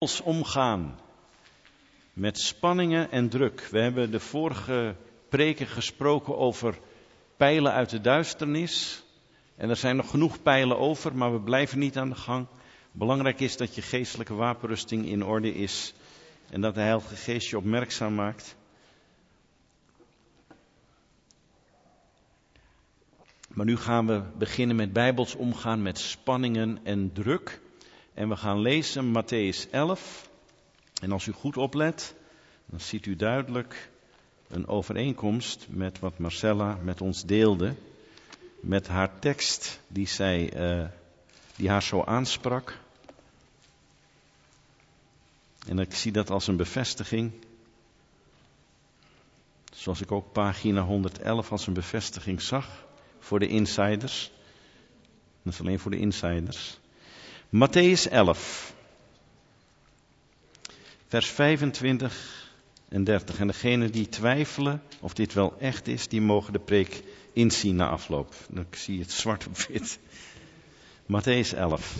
bijbels omgaan met spanningen en druk. We hebben de vorige preken gesproken over pijlen uit de duisternis. En er zijn nog genoeg pijlen over, maar we blijven niet aan de gang. Belangrijk is dat je geestelijke wapenrusting in orde is en dat de Heilige Geest je opmerkzaam maakt. Maar nu gaan we beginnen met bijbels omgaan met spanningen en druk. En we gaan lezen Mattheüs 11. En als u goed oplet, dan ziet u duidelijk een overeenkomst met wat Marcella met ons deelde. Met haar tekst die haar zo aansprak. En ik zie dat als een bevestiging. Zoals ik ook pagina 111 als een bevestiging zag. Voor de insiders. Dat is alleen voor de insiders. Mattheüs 11. Vers 25 en 30. En degenen die twijfelen of dit wel echt is, die mogen de preek inzien na afloop. Dan zie je het zwart op wit. Mattheüs 11.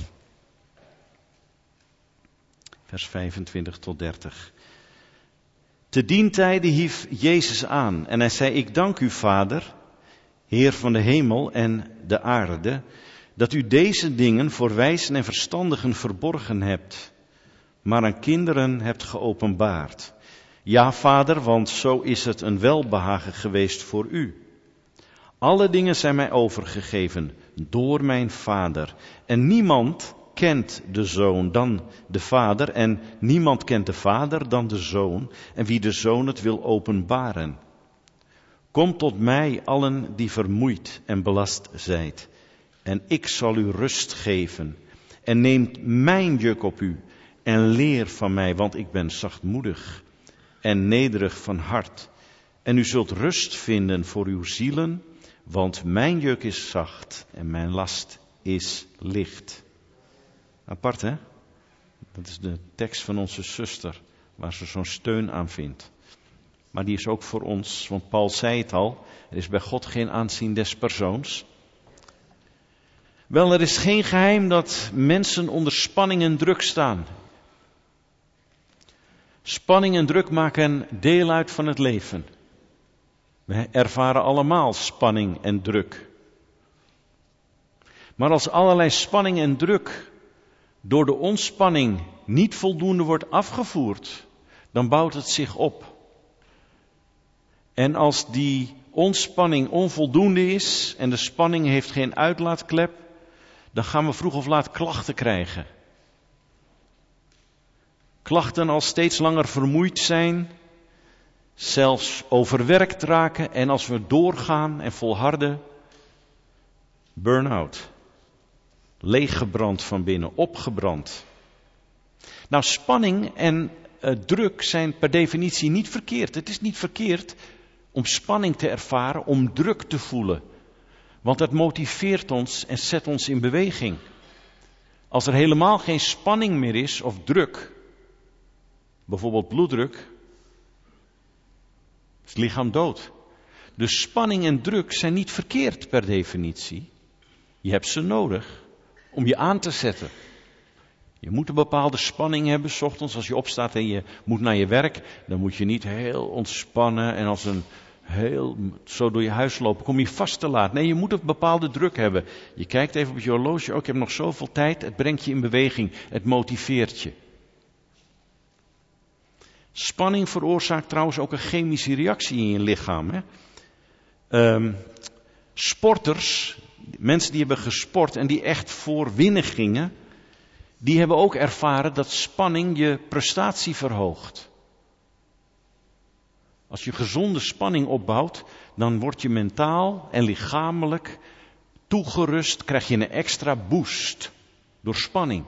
Vers 25 tot 30. Te dien tijde hief Jezus aan en hij zei: Ik dank u, Vader, Heer van de hemel en de aarde, dat u deze dingen voor wijzen en verstandigen verborgen hebt, maar aan kinderen hebt geopenbaard. Ja, Vader, want zo is het een welbehagen geweest voor u. Alle dingen zijn mij overgegeven door mijn Vader. En niemand kent de Zoon dan de Vader en niemand kent de Vader dan de Zoon en wie de Zoon het wil openbaren. Kom tot mij allen die vermoeid en belast zijt en ik zal u rust geven. En neemt mijn juk op u en leer van mij, want ik ben zachtmoedig en nederig van hart. En u zult rust vinden voor uw zielen, want mijn juk is zacht en mijn last is licht. Apart, hè? Dat is de tekst van onze zuster, waar ze zo'n steun aan vindt. Maar die is ook voor ons, want Paul zei het al, er is bij God geen aanzien des persoons. Wel, er is geen geheim dat mensen onder spanning en druk staan. Spanning en druk maken deel uit van het leven. We ervaren allemaal spanning en druk. Maar als allerlei spanning en druk door de ontspanning niet voldoende wordt afgevoerd, dan bouwt het zich op. En als die ontspanning onvoldoende is en de spanning heeft geen uitlaatklep, dan gaan we vroeg of laat klachten krijgen. Klachten als steeds langer vermoeid zijn, zelfs overwerkt raken en als we doorgaan en volharden, burn-out. Leeggebrand van binnen, opgebrand. Nou, spanning en druk zijn per definitie niet verkeerd. Het is niet verkeerd om spanning te ervaren, om druk te voelen. Want dat motiveert ons en zet ons in beweging. Als er helemaal geen spanning meer is of druk, bijvoorbeeld bloeddruk, is het lichaam dood. Dus spanning en druk zijn niet verkeerd per definitie. Je hebt ze nodig om je aan te zetten. Je moet een bepaalde spanning hebben, 's ochtends als je opstaat en je moet naar je werk. Dan moet je niet heel ontspannen en als een zo door je huis lopen. Kom je vast te laat. Nee, je moet een bepaalde druk hebben. Je kijkt even op je horloge. Oh, ik heb nog zoveel tijd. Het brengt je in beweging. Het motiveert je. Spanning veroorzaakt trouwens ook een chemische reactie in je lichaam. Hè? Sporters, mensen die hebben gesport en die echt voor winnen gingen, die hebben ook ervaren dat spanning je prestatie verhoogt. Als je gezonde spanning opbouwt, dan word je mentaal en lichamelijk toegerust, krijg je een extra boost door spanning.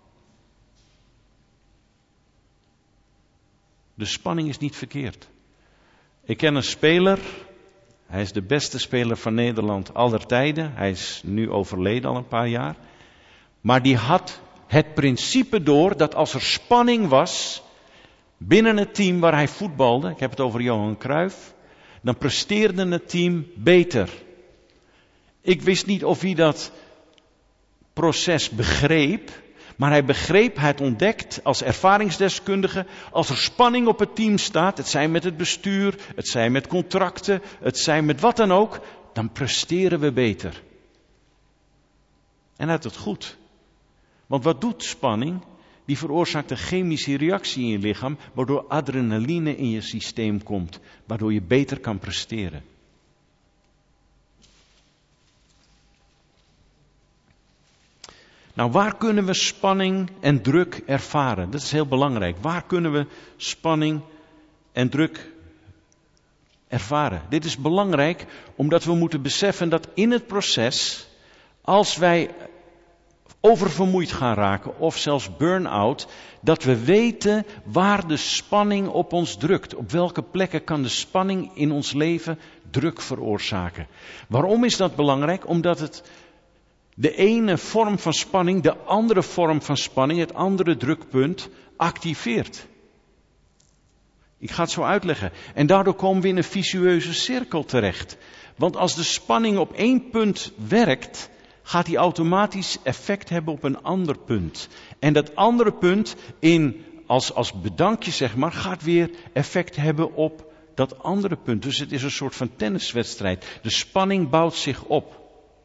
De spanning is niet verkeerd. Ik ken een speler, hij is de beste speler van Nederland aller tijden. Hij is nu overleden al een paar jaar. Maar die had het principe door dat als er spanning was binnen het team waar hij voetbalde, ik heb het over Johan Cruijff, dan presteerde het team beter. Ik wist niet of hij dat proces begreep, Maar hij begreep, hij had ontdekt als ervaringsdeskundige, als er spanning op het team staat, het zij met het bestuur, het zij met contracten, het zij met wat dan ook, dan presteren we beter. En hij had het goed. Want wat doet spanning? Die veroorzaakt een chemische reactie in je lichaam, waardoor adrenaline in je systeem komt, waardoor je beter kan presteren. Nou, waar kunnen we spanning en druk ervaren? Dat is heel belangrijk. Waar kunnen we spanning en druk ervaren? Dit is belangrijk omdat we moeten beseffen dat in het proces, als wij oververmoeid gaan raken of zelfs burn-out, dat we weten waar de spanning op ons drukt. Op welke plekken kan de spanning in ons leven druk veroorzaken? Waarom is dat belangrijk? Omdat het de ene vorm van spanning, de andere vorm van spanning, het andere drukpunt, activeert. Ik ga het zo uitleggen. En daardoor komen we in een vicieuze cirkel terecht. Want als de spanning op één punt werkt, gaat die automatisch effect hebben op een ander punt. En dat andere punt, als bedankje zeg maar, gaat weer effect hebben op dat andere punt. Dus het is een soort van tenniswedstrijd. De spanning bouwt zich op.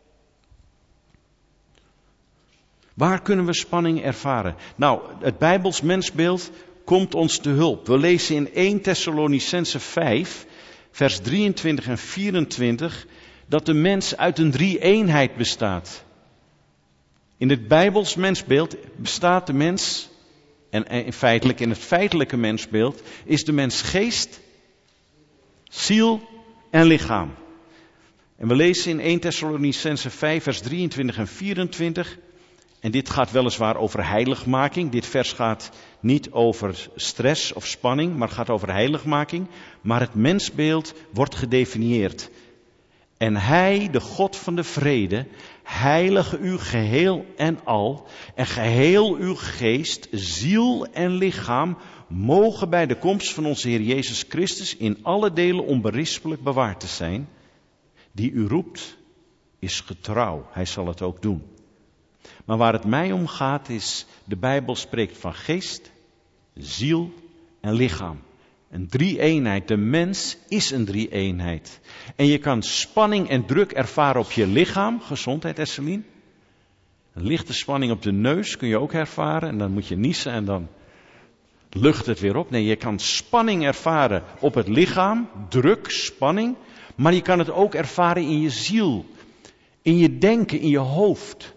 Waar kunnen we spanning ervaren? Nou, het Bijbels mensbeeld komt ons te hulp. We lezen in 1 Thessalonicenzen 5, vers 23 en 24, dat de mens uit een drie-eenheid bestaat. In het Bijbels mensbeeld bestaat de mens, en in het feitelijke mensbeeld, is de mens geest, ziel en lichaam. En we lezen in 1 Thessalonicenzen 5, vers 23 en 24... En dit gaat weliswaar over heiligmaking. Dit vers gaat niet over stress of spanning, maar gaat over heiligmaking. Maar het mensbeeld wordt gedefinieerd. En hij, de God van de vrede, heilige u geheel en al. En geheel uw geest, ziel en lichaam mogen bij de komst van onze Heer Jezus Christus in alle delen onberispelijk bewaard te zijn. Die u roept, is getrouw. Hij zal het ook doen. Maar waar het mij om gaat is, de Bijbel spreekt van geest, ziel en lichaam. Een drie-eenheid. De mens is een drie-eenheid. En je kan spanning en druk ervaren op je lichaam. Gezondheid, Esselien. Een lichte spanning op de neus kun je ook ervaren. En dan moet je niezen en dan lucht het weer op. Nee, je kan spanning ervaren op het lichaam. Druk, spanning. Maar je kan het ook ervaren in je ziel. In je denken, in je hoofd.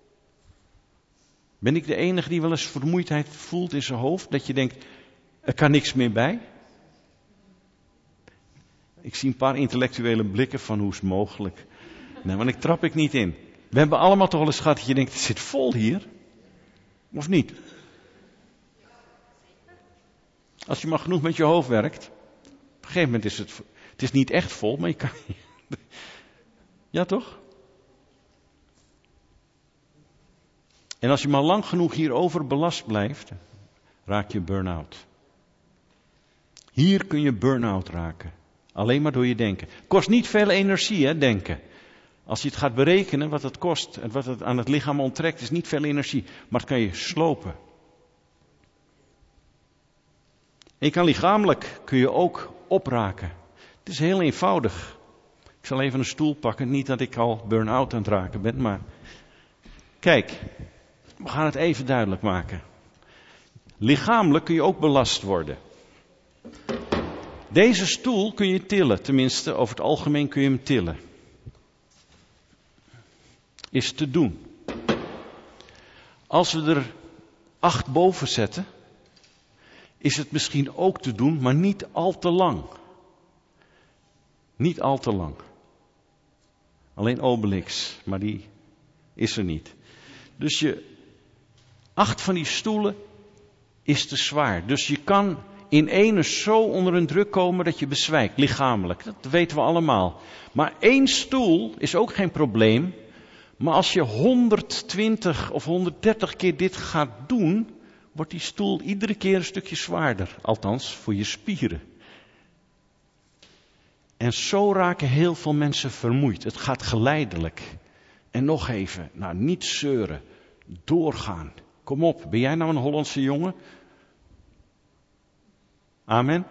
Ben ik de enige die wel eens vermoeidheid voelt in zijn hoofd? Dat je denkt, er kan niks meer bij? Ik zie een paar intellectuele blikken van hoe is het mogelijk. Nee, want ik trap ik niet in. We hebben allemaal toch wel eens gehad dat je denkt, het zit vol hier. Of niet? Als je maar genoeg met je hoofd werkt. Op een gegeven moment is het is niet echt vol, maar je kan... Ja toch? En als je maar lang genoeg hierover belast blijft, raak je burn-out. Hier kun je burn-out raken. Alleen maar door je denken. Kost niet veel energie, hè, denken. Als je het gaat berekenen wat het kost en wat het aan het lichaam onttrekt, is niet veel energie. Maar het kan je slopen. En je kan lichamelijk kun je ook opraken. Het is heel eenvoudig. Ik zal even een stoel pakken. Niet dat ik al burn-out aan het raken ben, maar... Kijk, we gaan het even duidelijk maken. Lichamelijk kun je ook belast worden. Deze stoel kun je tillen. Tenminste, over het algemeen kun je hem tillen. Is te doen. Als we er 8 boven zetten, is het misschien ook te doen, maar niet al te lang. Niet al te lang. Alleen Obelix, maar die is er niet. Dus 8 van die stoelen is te zwaar. Dus je kan in ene zo onder een druk komen dat je bezwijkt, lichamelijk. Dat weten we allemaal. Maar 1 stoel is ook geen probleem. Maar als je 120 of 130 keer dit gaat doen, wordt die stoel iedere keer een stukje zwaarder. Althans, voor je spieren. En zo raken heel veel mensen vermoeid. Het gaat geleidelijk. En nog even, niet zeuren. Doorgaan. Kom op, ben jij nou een Hollandse jongen? Amen.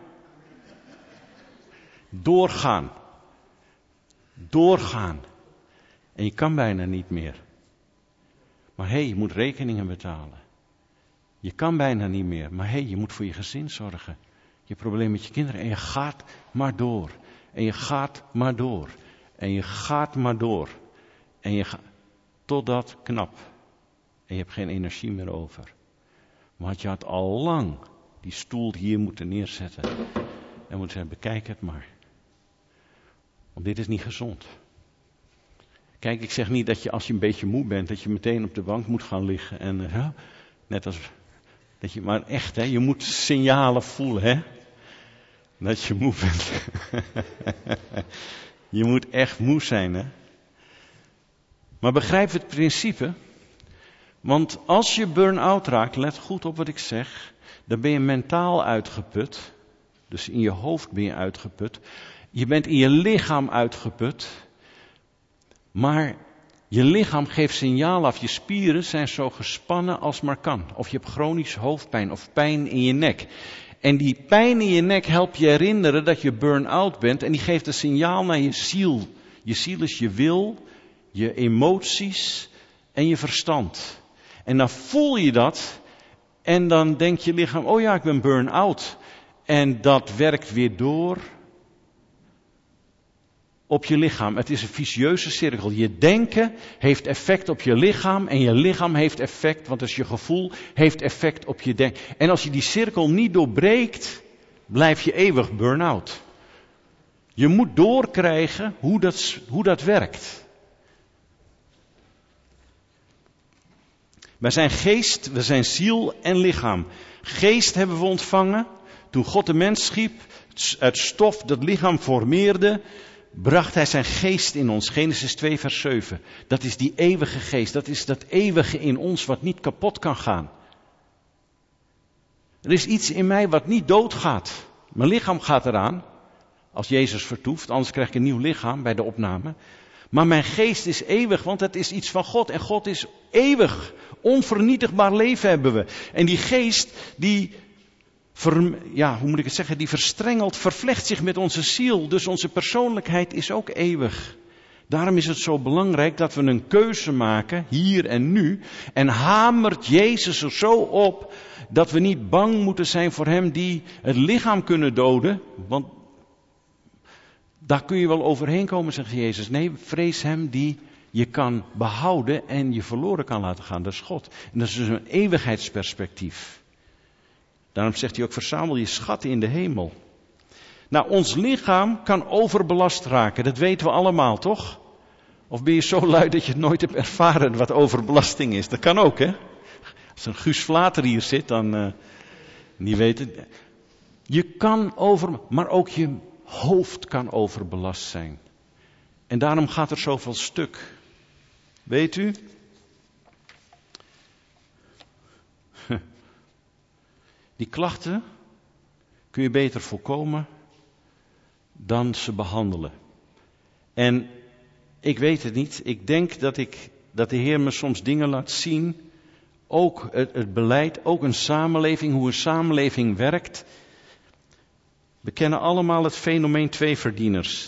Doorgaan. Doorgaan. En je kan bijna niet meer. Maar je moet rekeningen betalen. Je kan bijna niet meer. Maar je moet voor je gezin zorgen. Je probleem met je kinderen. En je gaat maar door. En je gaat maar door. En je gaat maar door. En je gaat totdat knap. En je hebt geen energie meer over. Want je had al lang die stoel hier moeten neerzetten. En moeten zeggen, bekijk het maar. Want dit is niet gezond. Kijk, ik zeg niet dat je als je een beetje moe bent, dat je meteen op de bank moet gaan liggen. En net als, dat je, maar echt, je moet signalen voelen, dat je moe bent. Je moet echt moe zijn, Maar begrijp het principe. Want als je burn-out raakt, let goed op wat ik zeg, dan ben je mentaal uitgeput. Dus in je hoofd ben je uitgeput. Je bent in je lichaam uitgeput. Maar je lichaam geeft signaal af. Je spieren zijn zo gespannen als maar kan. Of je hebt chronisch hoofdpijn of pijn in je nek. En die pijn in je nek helpt je herinneren dat je burn-out bent. En die geeft een signaal naar je ziel. Je ziel is je wil, je emoties en je verstand. En dan voel je dat. En dan denkt je lichaam, oh ja, ik ben burn-out. En dat werkt weer door op je lichaam. Het is een vicieuze cirkel. Je denken heeft effect op je lichaam. En je lichaam heeft effect, want dus je gevoel heeft effect op je denken. En als je die cirkel niet doorbreekt, blijf je eeuwig burn-out. Je moet doorkrijgen hoe dat werkt. Wij zijn geest, we zijn ziel en lichaam. Geest hebben we ontvangen toen God de mens schiep, uit stof dat lichaam formeerde, bracht hij zijn geest in ons. Genesis 2 vers 7. Dat is die eeuwige geest, dat is dat eeuwige in ons wat niet kapot kan gaan. Er is iets in mij wat niet doodgaat. Mijn lichaam gaat eraan, als Jezus vertoeft, anders krijg ik een nieuw lichaam bij de opname. Maar mijn geest is eeuwig, want het is iets van God. En God is eeuwig. Onvernietigbaar leven hebben we. En die geest, die verstrengelt, vervlecht zich met onze ziel. Dus onze persoonlijkheid is ook eeuwig. Daarom is het zo belangrijk dat we een keuze maken, hier en nu. En hamert Jezus er zo op, dat we niet bang moeten zijn voor hem die het lichaam kunnen doden. Want daar kun je wel overheen komen, zegt Jezus. Nee, vrees hem die je kan behouden en je verloren kan laten gaan. Dat is God. En dat is dus een eeuwigheidsperspectief. Daarom zegt hij ook, verzamel je schatten in de hemel. Nou, ons lichaam kan overbelast raken. Dat weten we allemaal, toch? Of ben je zo lui dat je het nooit hebt ervaren wat overbelasting is? Dat kan ook, hè? Als een Guus Vlater hier zit, dan die weet het. Je kan maar ook je hoofd kan overbelast zijn. En daarom gaat er zoveel stuk. Weet u? Die klachten kun je beter voorkomen dan ze behandelen. En ik weet het niet. Ik denk dat de Heer me soms dingen laat zien. Ook het beleid, ook een samenleving, hoe een samenleving werkt. We kennen allemaal het fenomeen tweeverdieners.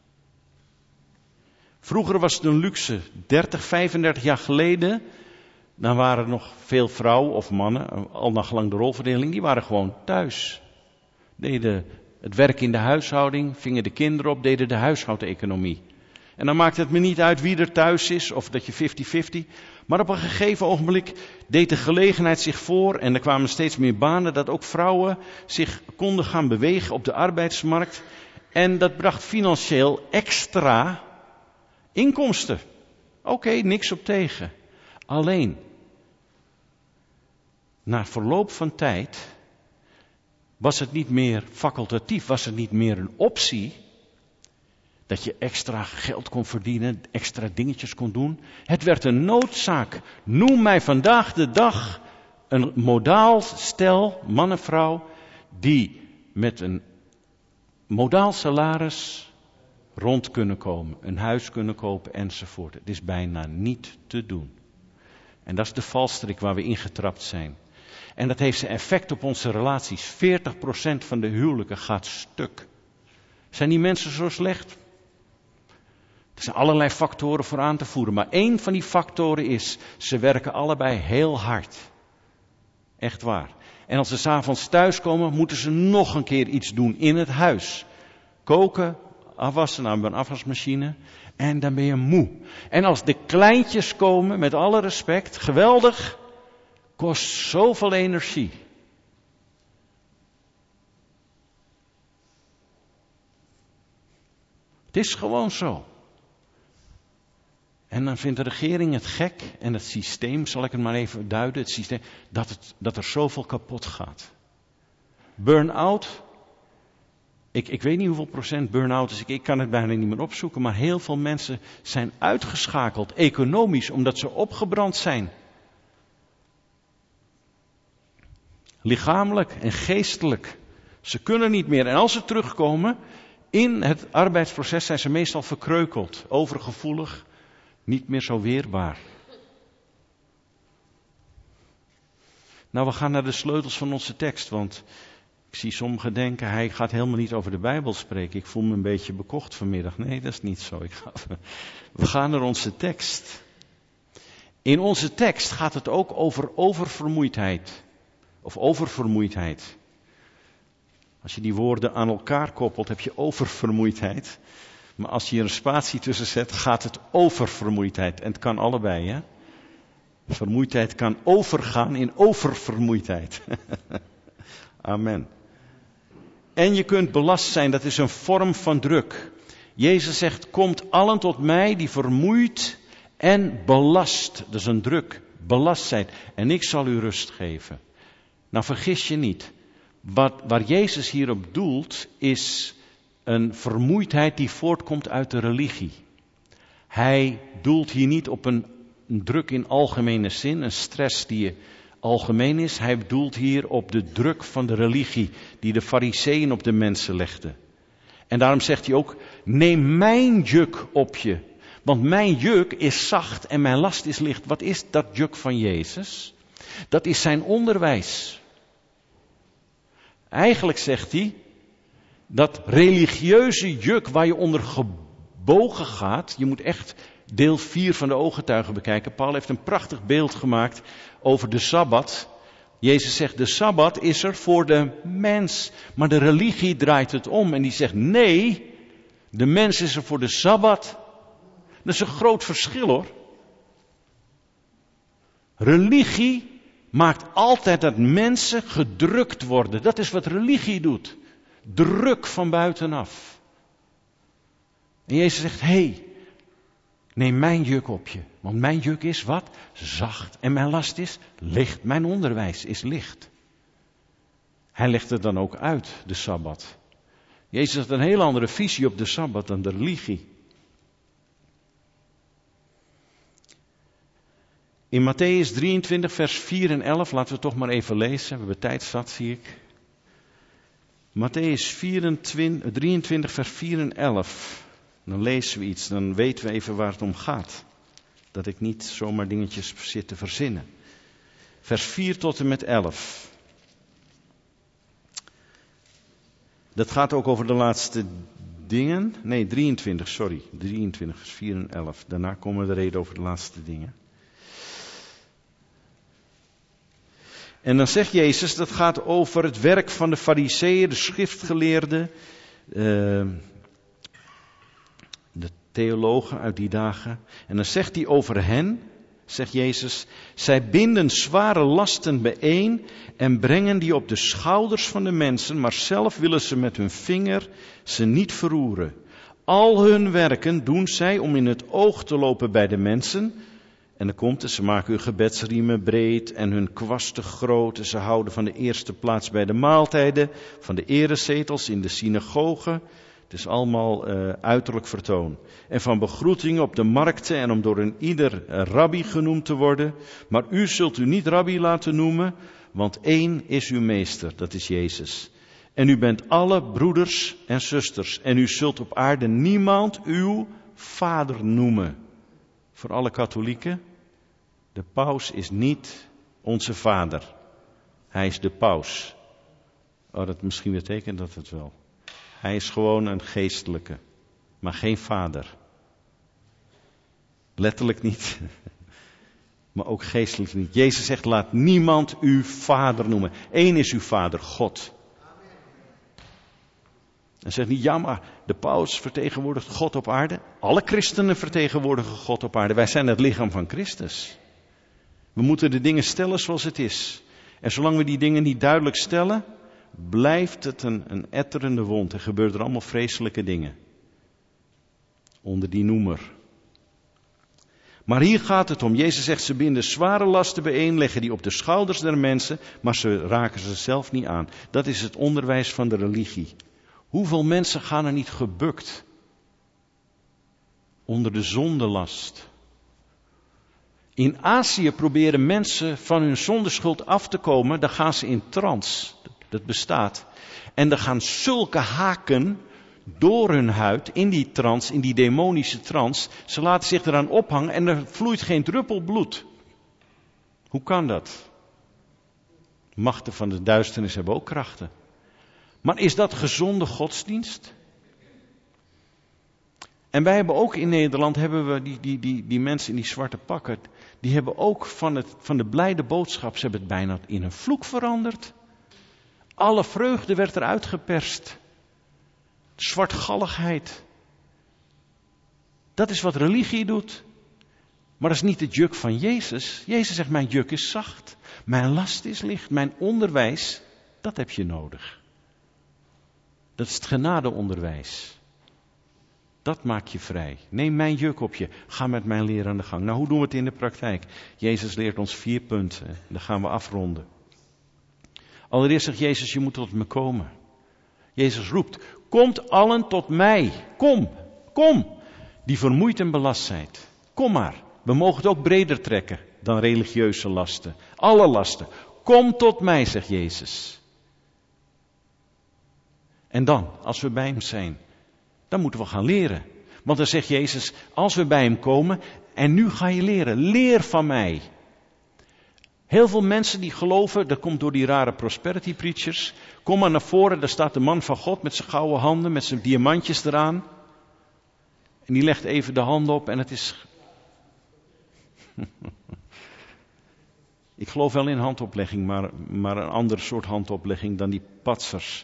Vroeger was het een luxe. 30, 35 jaar geleden, dan waren er nog veel vrouwen of mannen, al naar gelang de rolverdeling, die waren gewoon thuis. Deden het werk in de huishouding, vingen de kinderen op, deden de huishoudeconomie. En dan maakt het me niet uit wie er thuis is of dat je 50-50. Maar op een gegeven ogenblik deed de gelegenheid zich voor en er kwamen steeds meer banen dat ook vrouwen zich konden gaan bewegen op de arbeidsmarkt. En dat bracht financieel extra inkomsten. Oké, niks op tegen. Alleen, na verloop van tijd was het niet meer facultatief, was het niet meer een optie dat je extra geld kon verdienen, extra dingetjes kon doen. Het werd een noodzaak. Noem mij vandaag de dag een modaal stel, man en vrouw, die met een modaal salaris rond kunnen komen, een huis kunnen kopen enzovoort. Het is bijna niet te doen. En dat is de valstrik waar we ingetrapt zijn. En dat heeft zijn effect op onze relaties. 40% van de huwelijken gaat stuk. Zijn die mensen zo slecht? Er zijn allerlei factoren voor aan te voeren. Maar één van die factoren is, ze werken allebei heel hard. Echt waar. En als ze 's avonds thuiskomen, moeten ze nog een keer iets doen in het huis. Koken, afwassen, nou, we hebben een afwasmachine. En dan ben je moe. En als de kleintjes komen, met alle respect, geweldig, kost zoveel energie. Het is gewoon zo. En dan vindt de regering het gek en het systeem, zal ik het maar even duiden, het systeem, dat er zoveel kapot gaat. Burn-out, ik weet niet hoeveel procent burn-out is, ik kan het bijna niet meer opzoeken, maar heel veel mensen zijn uitgeschakeld, economisch, omdat ze opgebrand zijn. Lichamelijk en geestelijk. Ze kunnen niet meer. En als ze terugkomen, in het arbeidsproces zijn ze meestal verkreukeld, overgevoelig, niet meer zo weerbaar. Nou, we gaan naar de sleutels van onze tekst, want ik zie sommigen denken, hij gaat helemaal niet over de Bijbel spreken. Ik voel me een beetje bekocht vanmiddag. Nee, dat is niet zo. We gaan naar onze tekst. In onze tekst gaat het ook over oververmoeidheid. Of oververmoeidheid. Als je die woorden aan elkaar koppelt, heb je oververmoeidheid. Maar als je er een spatie tussen zet, gaat het over vermoeidheid. En het kan allebei, hè. Vermoeidheid kan overgaan in oververmoeidheid. Amen. En je kunt belast zijn, dat is een vorm van druk. Jezus zegt, komt allen tot mij die vermoeid en belast. Dat is een druk, belast zijn. En ik zal u rust geven. Nou, vergis je niet. Waar Jezus hierop doelt, is een vermoeidheid die voortkomt uit de religie. Hij doelt hier niet op een druk in algemene zin, een stress die algemeen is. Hij doelt hier op de druk van de religie die de Farizeeën op de mensen legden. En daarom zegt hij ook, neem mijn juk op je. Want mijn juk is zacht en mijn last is licht. Wat is dat juk van Jezus? Dat is zijn onderwijs. Eigenlijk zegt hij, dat religieuze juk waar je onder gebogen gaat, je moet echt deel 4 van de ooggetuigen bekijken. Paul heeft een prachtig beeld gemaakt over de Sabbat. Jezus zegt, de Sabbat is er voor de mens. Maar de religie draait het om en die zegt, nee, de mens is er voor de Sabbat. Dat is een groot verschil, hoor. Religie maakt altijd dat mensen gedrukt worden. Dat is wat religie doet. Druk van buitenaf. En Jezus zegt, hé, neem mijn juk op je. Want mijn juk is wat? Zacht. En mijn last is licht. Mijn onderwijs is licht. Hij legt het dan ook uit, de Sabbat. Jezus had een heel andere visie op de Sabbat dan de religie. In Mattheüs 23, vers 4 en 11, laten we toch maar even lezen. We hebben tijd zat, zie ik. Mattheüs 23, vers 4 en 11. Dan lezen we iets, dan weten we even waar het om gaat. Dat ik niet zomaar dingetjes zit te verzinnen. Vers 4 tot en met 11. Dat gaat ook over de laatste dingen. Nee, 23, sorry. 23, vers 4 en 11. Daarna komen de reden over de laatste dingen. En dan zegt Jezus, dat gaat over het werk van de Farizeeën, de schriftgeleerden, de theologen uit die dagen. En dan zegt hij over hen, zegt Jezus, zij binden zware lasten bijeen en brengen die op de schouders van de mensen, maar zelf willen ze met hun vinger ze niet verroeren. Al hun werken doen zij om in het oog te lopen bij de mensen. En dan komt het, ze maken hun gebedsriemen breed en hun kwasten groot. En ze houden van de eerste plaats bij de maaltijden, van de erezetels in de synagogen. Het is allemaal uiterlijk vertoon. En van begroetingen op de markten en om door een ieder rabbi genoemd te worden. Maar u zult u niet rabbi laten noemen, want één is uw meester, dat is Jezus. En u bent alle broeders en zusters. En u zult op aarde niemand uw vader noemen. Voor alle katholieken, De paus is niet onze vader. Hij is de paus. Oh, dat misschien betekent dat het wel. Hij is gewoon een geestelijke, maar geen vader. Letterlijk niet, maar ook geestelijk niet. Jezus zegt, laat niemand u vader noemen. Eén is uw vader, God. En zegt niet, ja, maar de paus vertegenwoordigt God op aarde. Alle christenen vertegenwoordigen God op aarde. Wij zijn het lichaam van Christus. We moeten de dingen stellen zoals het is. En zolang we die dingen niet duidelijk stellen, blijft het een etterende wond. Er gebeuren er allemaal vreselijke dingen. Onder die noemer. Maar hier gaat het om. Jezus zegt, ze binden zware lasten bijeen, leggen die op de schouders der mensen, maar ze raken ze zelf niet aan. Dat is het onderwijs van de religie. Hoeveel mensen gaan er niet gebukt onder de zondelast? In Azië proberen mensen van hun zondeschuld af te komen, dan gaan ze in trance. Dat bestaat. En dan gaan zulke haken door hun huid, in die trance, in die demonische trance. Ze laten zich eraan ophangen en er vloeit geen druppel bloed. Hoe kan dat? Machten van de duisternis hebben ook krachten. Maar is dat gezonde godsdienst? En wij hebben ook in Nederland, die mensen in die zwarte pakken, die hebben ook van de blijde boodschap, ze hebben het bijna in een vloek veranderd. Alle vreugde werd eruit geperst. Zwartgalligheid. Dat is wat religie doet. Maar dat is niet het juk van Jezus. Jezus zegt, mijn juk is zacht. Mijn last is licht. Mijn onderwijs, dat heb je nodig. Dat is het genadeonderwijs. Dat maakt je vrij. Neem mijn juk op je. Ga met mijn leer aan de gang. Nou, hoe doen we het in de praktijk? Jezus leert ons 4 punten. Dan gaan we afronden. Allereerst zegt Jezus, je moet tot me komen. Jezus roept, komt allen tot mij. Kom. Die vermoeid en belast zijt. Kom maar. We mogen het ook breder trekken dan religieuze lasten. Alle lasten. Kom tot mij, zegt Jezus. En dan, als we bij hem zijn, dan moeten we gaan leren. Want dan zegt Jezus, als we bij hem komen, en nu ga je leren. Leer van mij. Heel veel mensen die geloven, dat komt door die rare prosperity preachers. Kom maar naar voren, daar staat de man van God met zijn gouden handen, met zijn diamantjes eraan. En die legt even de hand op en het is... Ik geloof wel in handoplegging, maar een ander soort handoplegging dan die patsers.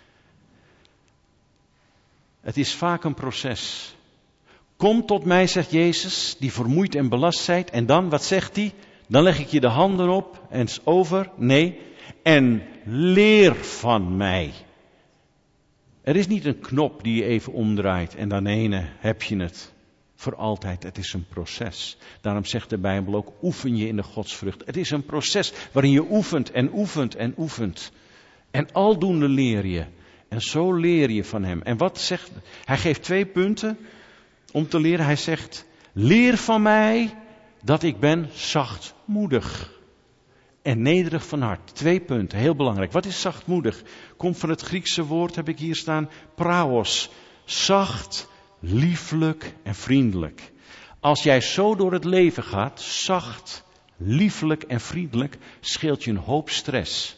Het is vaak een proces. Kom tot mij, zegt Jezus, die vermoeid en belast zijt. En dan, wat zegt hij? Dan leg ik je de handen op en is over. Nee, en leer van mij. Er is niet een knop die je even omdraait en dan heb je het. Voor altijd, het is een proces. Daarom zegt de Bijbel ook, oefen je in de godsvrucht. Het is een proces waarin je oefent en oefent en oefent. En aldoende leer je. En zo leer je van hem. En wat zegt hij? Geeft 2 punten om te leren. Hij zegt, leer van mij dat ik ben zachtmoedig en nederig van hart. 2 punten, heel belangrijk. Wat is zachtmoedig? Komt van het Griekse woord, heb ik hier staan, praos. Zacht, lieflijk en vriendelijk. Als jij zo door het leven gaat, zacht, lieflijk en vriendelijk, scheelt je een hoop stress.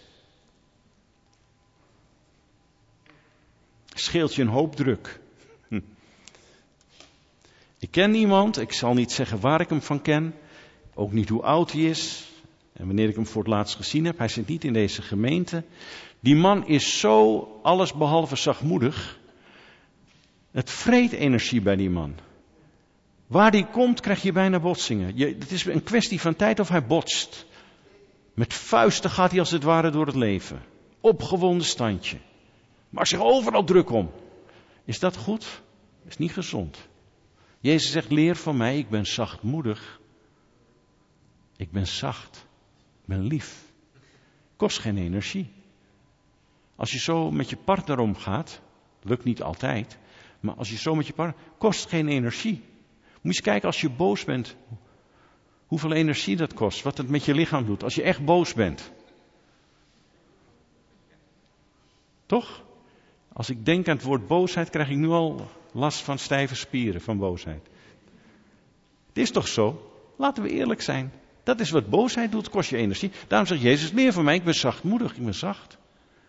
Scheelt je een hoop druk. Ik ken iemand, ik zal niet zeggen waar ik hem van ken, ook niet hoe oud hij is en wanneer ik hem voor het laatst gezien heb. Hij zit niet in deze gemeente. Die man is zo allesbehalve zachtmoedig. Het vreet energie bij die man. Waar die komt krijg je bijna botsingen. Het is een kwestie van tijd of hij botst. Met vuisten gaat hij als het ware door het leven. Opgewonden standje. Maakt zich overal druk om. Is dat goed? Is niet gezond. Jezus zegt, leer van mij, ik ben zachtmoedig. Ik ben zacht. Ik ben lief. Kost geen energie. Als je zo met je partner omgaat, lukt niet altijd, maar als je zo met je partner, kost geen energie. Moet je eens kijken als je boos bent, hoeveel energie dat kost, wat het met je lichaam doet, als je echt boos bent. Toch? Als ik denk aan het woord boosheid, krijg ik nu al last van stijve spieren van boosheid. Het is toch zo? Laten we eerlijk zijn. Dat is wat boosheid doet, kost je energie. Daarom zegt Jezus, leer van mij, ik ben zachtmoedig, ik ben zacht.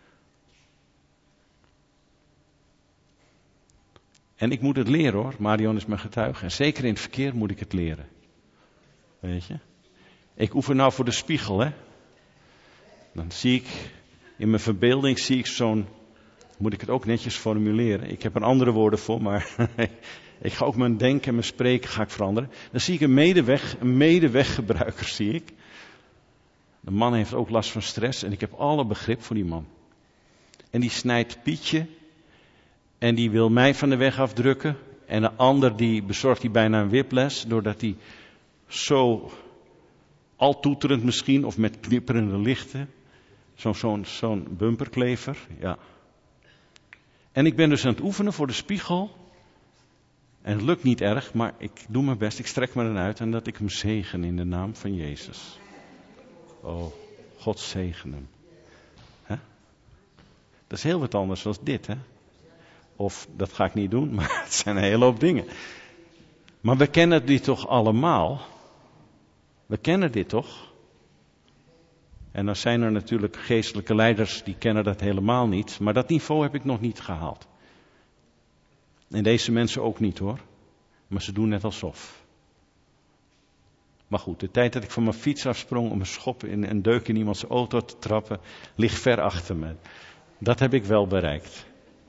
En ik moet het leren hoor, Marion is mijn getuige. En zeker in het verkeer moet ik het leren. Weet je? Ik oefen nou voor de spiegel, hè. Dan zie ik, in mijn verbeelding zie ik moet ik het ook netjes formuleren. Ik heb er andere woorden voor, maar ik ga ook mijn denken en mijn spreken ga ik veranderen. Dan zie ik een medeweggebruiker, zie ik. De man heeft ook last van stress en ik heb alle begrip voor die man. En die snijdt Pietje en die wil mij van de weg afdrukken. En een ander die bezorgt hij bijna een whiplash, doordat hij zo al toeterend misschien, of met knipperende lichten, zo'n bumperklever, ja. En ik ben dus aan het oefenen voor de spiegel. En het lukt niet erg, maar ik doe mijn best, ik strek me eruit en dat ik hem zegen in de naam van Jezus. Oh, God zegen hem. Hè? Dat is heel wat anders dan dit, hè. Of, dat ga ik niet doen, maar het zijn een hele hoop dingen. Maar we kennen dit toch allemaal? We kennen dit toch? En dan zijn er natuurlijk geestelijke leiders die kennen dat helemaal niet. Maar dat niveau heb ik nog niet gehaald. En deze mensen ook niet hoor. Maar ze doen net alsof. Maar goed, de tijd dat ik van mijn fiets afsprong om een schop in een deuk in iemands auto te trappen, ligt ver achter me. Dat heb ik wel bereikt.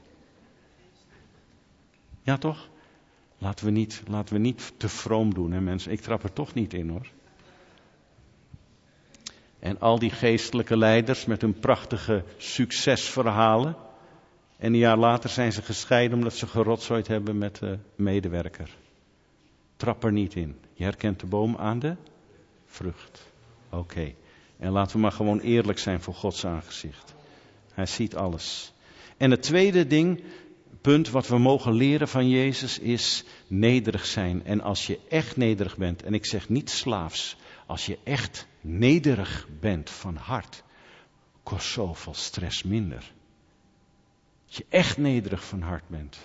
Ja toch? Laten we niet te vroom doen, hè mensen. Ik trap er toch niet in hoor. En al die geestelijke leiders met hun prachtige succesverhalen. En een jaar later zijn ze gescheiden omdat ze gerotzooid hebben met de medewerker. Trap er niet in. Je herkent de boom aan de vrucht. Oké. En laten we maar gewoon eerlijk zijn voor Gods aangezicht. Hij ziet alles. En het tweede punt wat we mogen leren van Jezus is nederig zijn. En als je echt nederig bent, en ik zeg niet slaafs, als je echt nederig bent van hart, kost zoveel stress minder. Als je echt nederig van hart bent.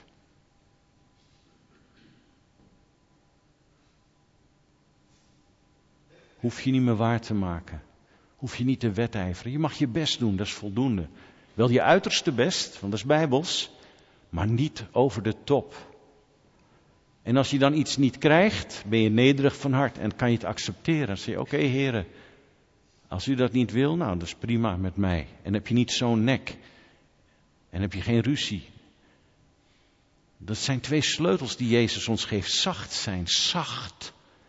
Hoef je niet meer waar te maken. Hoef je niet te wedijveren. Je mag je best doen, dat is voldoende. Wel je uiterste best, want dat is bijbels, maar niet over de top. En als je dan iets niet krijgt, ben je nederig van hart en kan je het accepteren. Dan zeg je, oké, heren, als u dat niet wil, nou, dat is prima met mij. En heb je niet zo'n nek. En heb je geen ruzie. Dat zijn 2 sleutels die Jezus ons geeft. Zacht zijn, zacht.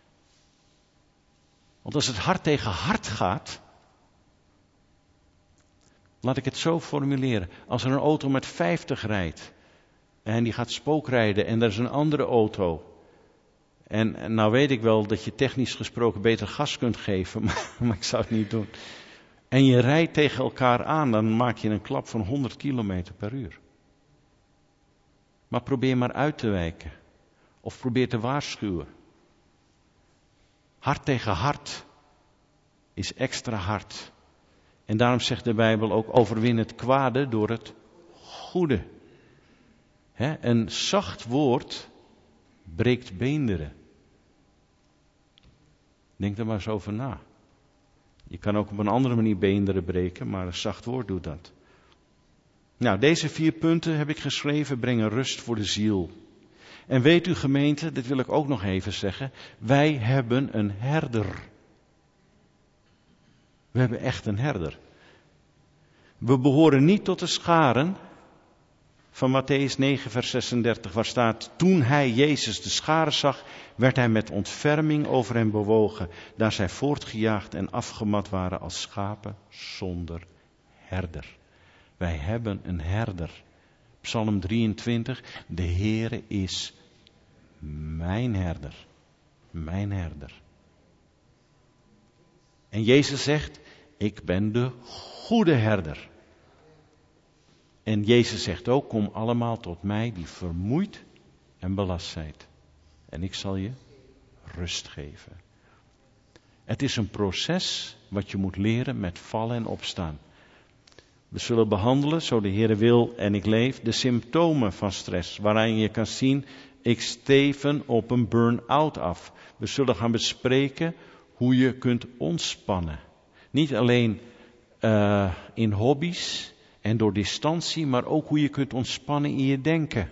Want als het hart tegen hart gaat, laat ik het zo formuleren. Als er een auto met 50 rijdt en die gaat spookrijden en er is een andere auto. En nou weet ik wel dat je technisch gesproken beter gas kunt geven, maar ik zou het niet doen. En je rijdt tegen elkaar aan, dan maak je een klap van 100 kilometer per uur. Maar probeer maar uit te wijken. Of probeer te waarschuwen. Hart tegen hart is extra hard. En daarom zegt de Bijbel ook, overwin het kwade door het goede. Een zacht woord breekt beenderen. Denk er maar eens over na. Je kan ook op een andere manier beenderen breken, maar een zacht woord doet dat. Nou, deze 4 punten heb ik geschreven, brengen rust voor de ziel. En weet u gemeente, dit wil ik ook nog even zeggen, wij hebben een herder. We hebben echt een herder. We behoren niet tot de scharen van Mattheüs 9 vers 36, waar staat, toen hij Jezus de scharen zag, werd hij met ontferming over hen bewogen, daar zij voortgejaagd en afgemat waren als schapen zonder herder. Wij hebben een herder. Psalm 23, de Heere is mijn herder. Mijn herder. En Jezus zegt, ik ben de goede herder. En Jezus zegt ook, kom allemaal tot mij die vermoeid en belast zijt. En ik zal je rust geven. Het is een proces wat je moet leren met vallen en opstaan. We zullen behandelen, zo de Heere wil en ik leef, de symptomen van stress. Waarin je kan zien, ik steven op een burn-out af. We zullen gaan bespreken hoe je kunt ontspannen. Niet alleen in hobby's en door distantie, maar ook hoe je kunt ontspannen in je denken.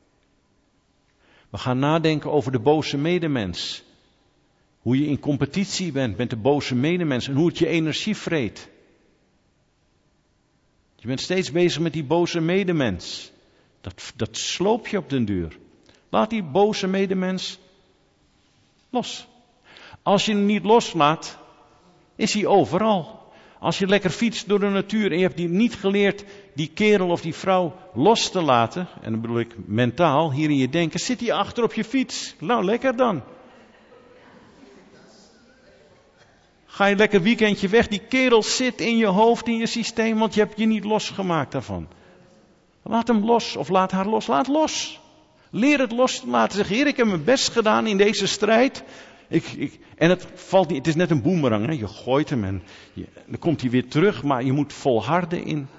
We gaan nadenken over de boze medemens. Hoe je in competitie bent met de boze medemens en hoe het je energie vreet. Je bent steeds bezig met die boze medemens. Dat sloop je op den duur. Laat die boze medemens los. Als je hem niet loslaat, is hij overal. Als je lekker fietst door de natuur en je hebt niet geleerd die kerel of die vrouw los te laten, en dan bedoel ik mentaal, hier in je denken, zit hij achter op je fiets. Nou, lekker dan. Ga je lekker weekendje weg, die kerel zit in je hoofd, in je systeem, want je hebt je niet losgemaakt daarvan. Laat hem los of laat haar los. Laat los. Leer het los te laten. Zeg, Heer, ik heb mijn best gedaan in deze strijd. En het valt niet, het is net een boemerang. Hè? Je gooit hem en dan komt hij weer terug, maar je moet volharden in.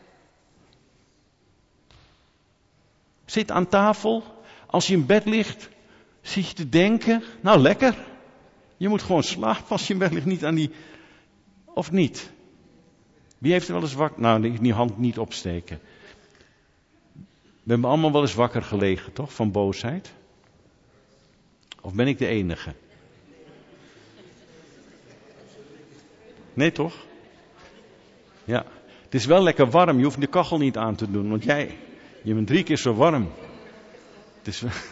Zit aan tafel, als je in bed ligt, zit je te denken, nou lekker. Je moet gewoon slapen als je in bed ligt, niet aan die, of niet. Wie heeft er wel eens wakker, nou die hand niet opsteken. We hebben allemaal wel eens wakker gelegen, toch, van boosheid? Of ben ik de enige? Nee, toch? Ja, het is wel lekker warm. Je hoeft de kachel niet aan te doen, want je bent 3 keer zo warm. Het is wel...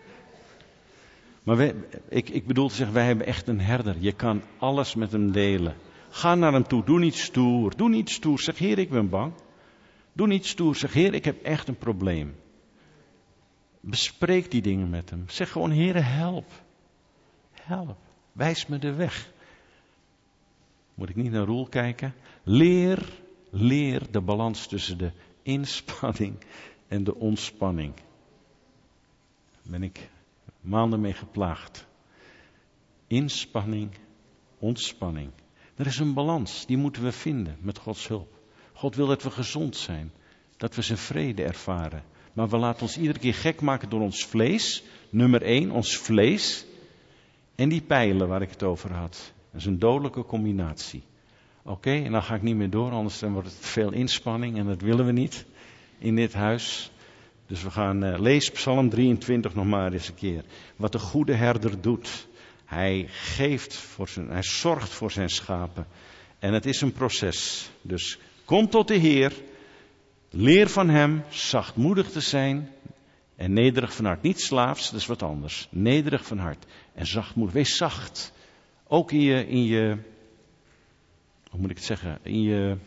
Maar ik bedoel te zeggen, wij hebben echt een herder. Je kan alles met hem delen. Ga naar hem toe, doe niet stoer. Doe niet stoer, zeg, Heer, ik ben bang. Doe niet stoer, zeg, Heer, ik heb echt een probleem. Bespreek die dingen met hem. Zeg gewoon, Heer, help. Help. Wijs me de weg. Moet ik niet naar Roel kijken? Leer de balans tussen de inspanning en de ontspanning. Daar ben ik maanden mee geplaagd. Inspanning, ontspanning. Er is een balans, die moeten we vinden met Gods hulp. God wil dat we gezond zijn, dat we zijn vrede ervaren. Maar we laten ons iedere keer gek maken door ons vlees. Nummer 1, ons vlees. En die pijlen waar ik het over had. Dat is een dodelijke combinatie. Oké, en dan ga ik niet meer door, anders dan wordt het veel inspanning en dat willen we niet in dit huis. Dus we gaan lees Psalm 23 nog maar eens een keer. Wat de goede herder doet. Hij zorgt voor zijn schapen. En het is een proces. Dus kom tot de Heer. Leer van hem zachtmoedig te zijn. En nederig van hart. Niet slaafs, dat is wat anders. Nederig van hart. En zachtmoedig. Wees zacht. Ook in je hoe moet ik het zeggen? In je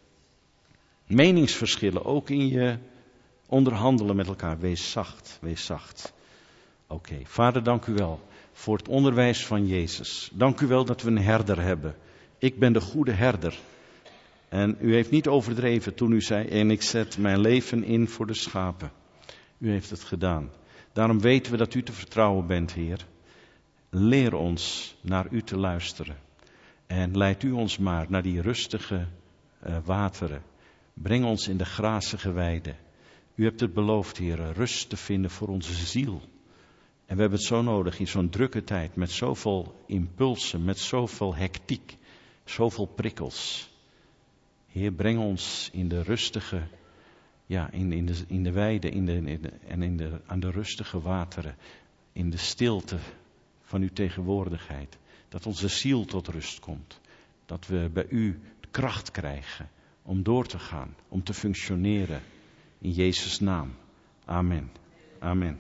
meningsverschillen. Ook in je onderhandelen met elkaar. Wees zacht. Wees zacht. Oké. Vader, dank u wel voor het onderwijs van Jezus. Dank u wel dat we een herder hebben. Ik ben de goede herder. En u heeft niet overdreven toen u zei, en ik zet mijn leven in voor de schapen. U heeft het gedaan. Daarom weten we dat u te vertrouwen bent, Heer. Leer ons naar u te luisteren. En leid u ons maar naar die rustige wateren. Breng ons in de grazige weide. U hebt het beloofd, Heer, rust te vinden voor onze ziel. En we hebben het zo nodig in zo'n drukke tijd, met zoveel impulsen, met zoveel hectiek, zoveel prikkels. Heer, breng ons in de rustige, in de weide aan de rustige wateren, in de stilte van uw tegenwoordigheid. Dat onze ziel tot rust komt. Dat we bij u kracht krijgen om door te gaan, om te functioneren. In Jezus' naam. Amen. Amen.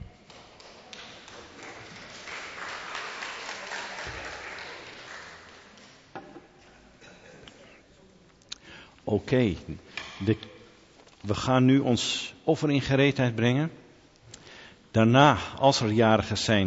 Oké, we gaan nu ons offer in gereedheid brengen. Daarna, als er jarigen zijn,